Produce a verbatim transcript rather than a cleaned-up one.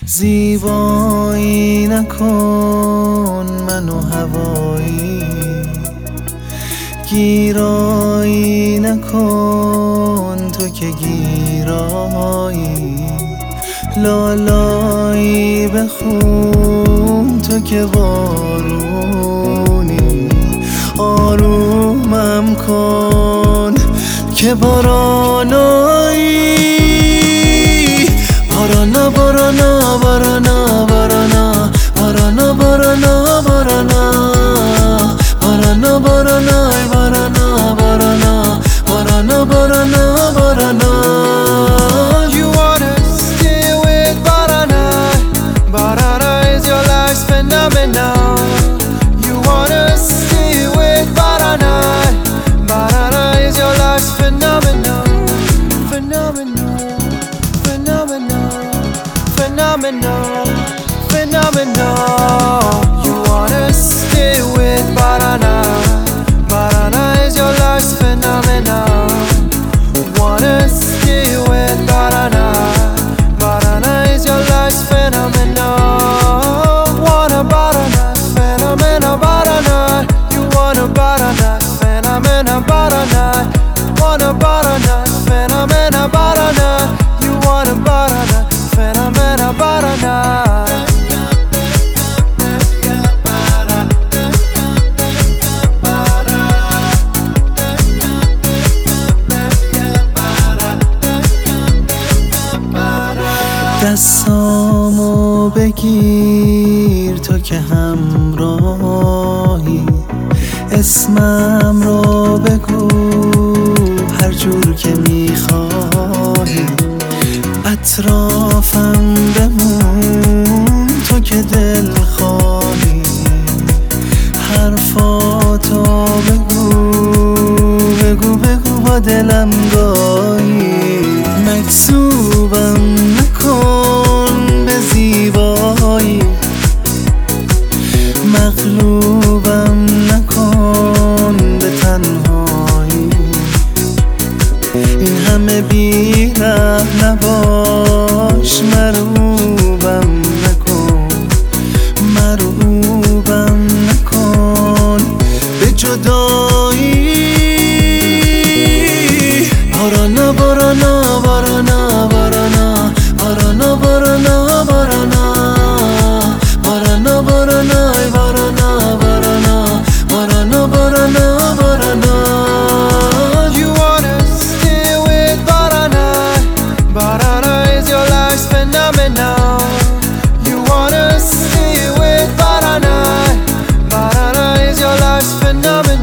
زیبایی نکن منو هوایی، گیرایی نکن تو که گیرایی، لالایی بخون تو که بارونی، آرومم کن که بارانایی. بارانا بارانا بارانا بارانا بارانا بارانا بارانا بارانا بارانا بارانا بارانا بارانا بارانا بارانا. You wanna stay with Barana? Barana is your life's phenomenon. You wanna stay with Barana? Barana is your life's phenomenon. Phenomenon, phenomenon, phenomenon, phenomenon. You wanna stay with Barana? Barana is your life's phenomenon. Wanna stay with Barana? Barana is your life's phenomenon. Wanna Barana? Phenomena Barana. You wanna Barana? Phenomena Barana. Wanna Barana? Phenomena Barana. You wanna Barana? Phenomena Barana. دستامو بگیر تو که همراهی، اسمم رو بگو هر جور که میخواهی، اطرافم بمون تو که دل خواهی، حرفاتو بگو بگو بگو با دلم گاهی، مکسوبم نکن به زیبایی، مغلوبم نکن به تنهایی، این همه بی‌ره نباش، مروبم نکن مروبم نکن به جدایی. بارانا بارانا بارانا بارانا بارانا بارانا بارانا بارانا بارانا بارانا بارانا بارانا بارانا بارانا. You wanna stay with Barana? Barana is your life's phenomenon. You wanna stay with Barana? Barana is your life's phenomenon.